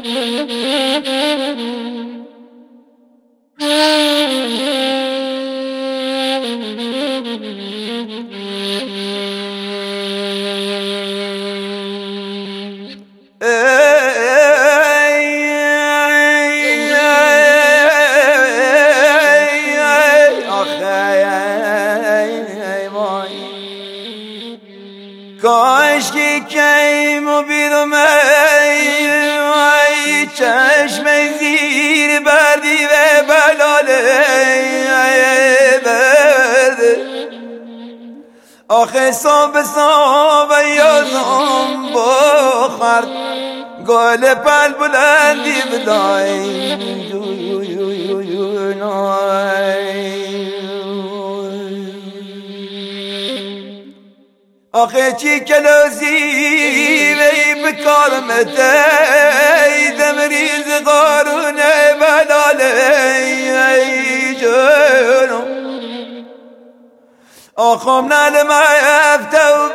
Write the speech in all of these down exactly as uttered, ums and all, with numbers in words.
کاش که کیم و بیرم ای چشم زیر بردی و بلاله برده آخه صاب صاب یازم بخرد گل پل بلندی بدای آخه چی کلوزی وی بکارمته دمریز قارون بلاله جنو آخم نلم افتو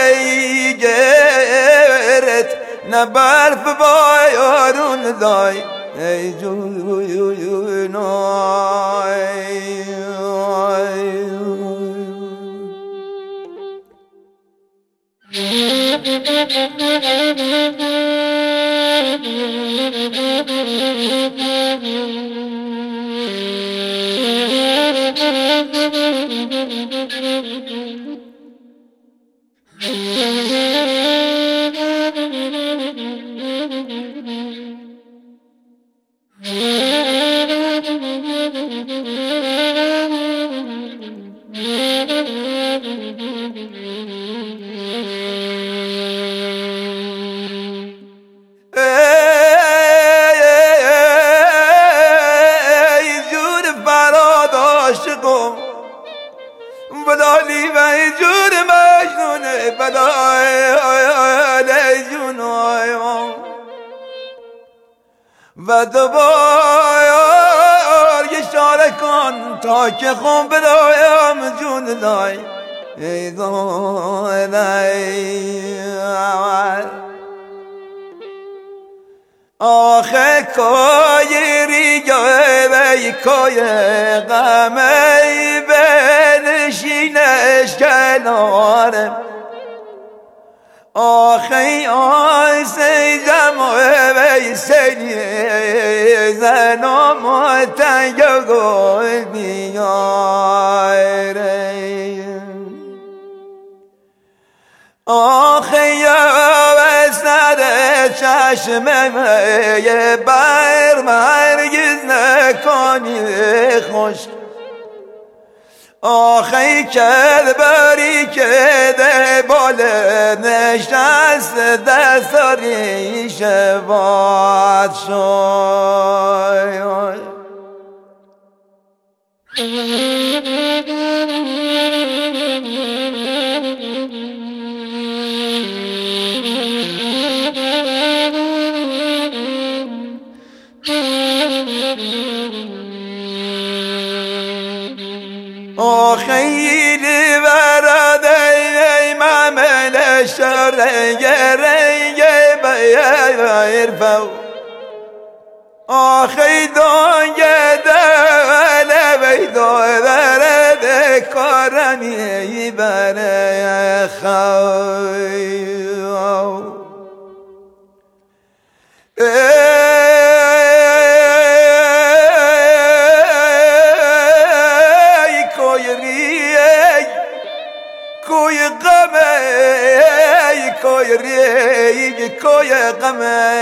بیگرت نبرف بایارون دای ای جنو بلالی و جور مجنون بلای جونای و دوبار اشاره کن تا که خون برایم جون لای ای دای آخه کای ریگه وی کای غمی بنشینش کنارم آخه آی سیدم وی سیدی زنم تنگ گل بیارم آخه یا سر چشمه یه بر مرگز نکنی خوش آخه کل بری که ده باله نشست دستاری شباد شد خیلی برده ممل شرگ رنگ بیر فو آخی دانگ دل بیدو برده کارمی بره خوی کوی غمه کوی ریگ کوی غمه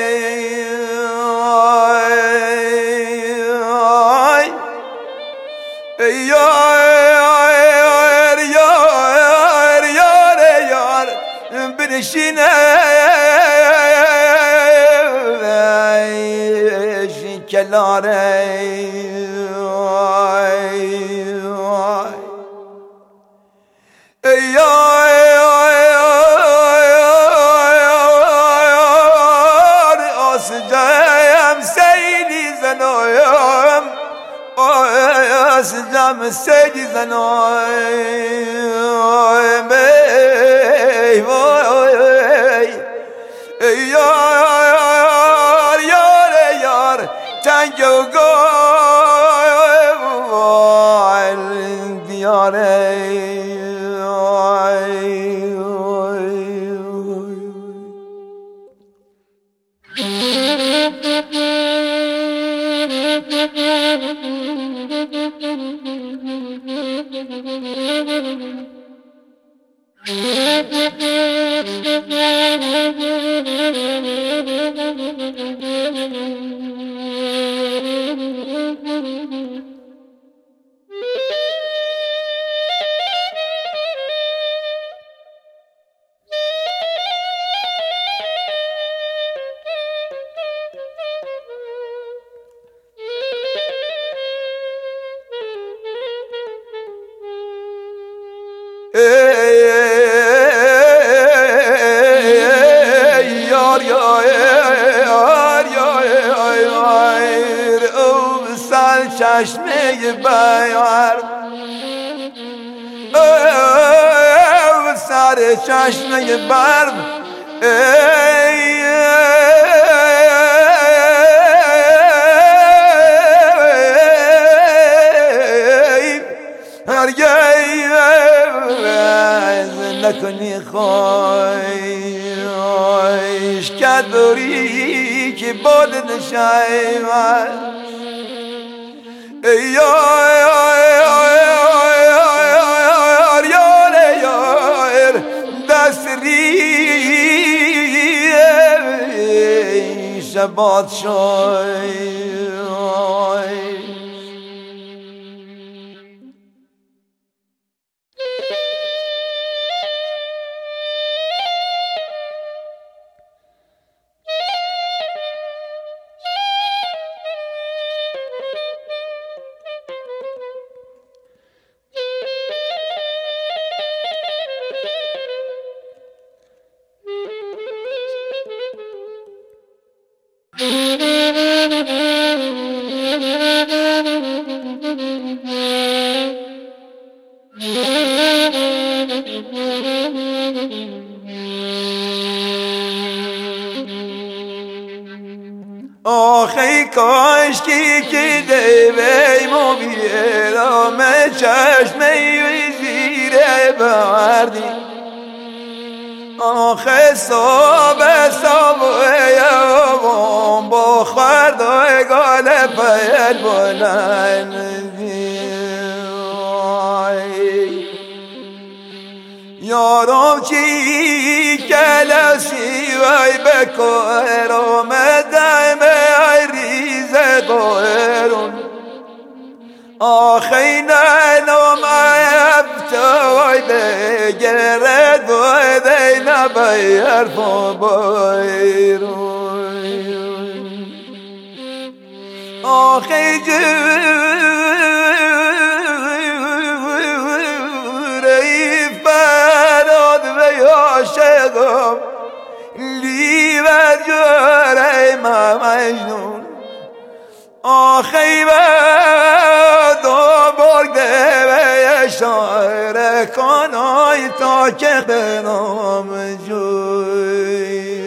یار یار یار یار بنشینه کناره سجام سجی زنای می وای یار جوگال دیاره یار یار یار او سر چشمه بیار او سر چشمه برم نکنی خویش کدوری که باد نشایمد یار یار یار دست ریش باد شای آخی کاشکی که دیویمو بیرام چشمی زیره بردی آخی صاب صاب یوم با خردای گال پیل بلندی یارم چی کلاسی وی بکرم دایم ای ریز دورون آخی نلوم افتوی بگرد و دین بیر فبیرون آخی جوری فراد و عاشقم لی و جوری ما مجنون آخی و دو برده و اشاره کنای تا که بنام جوی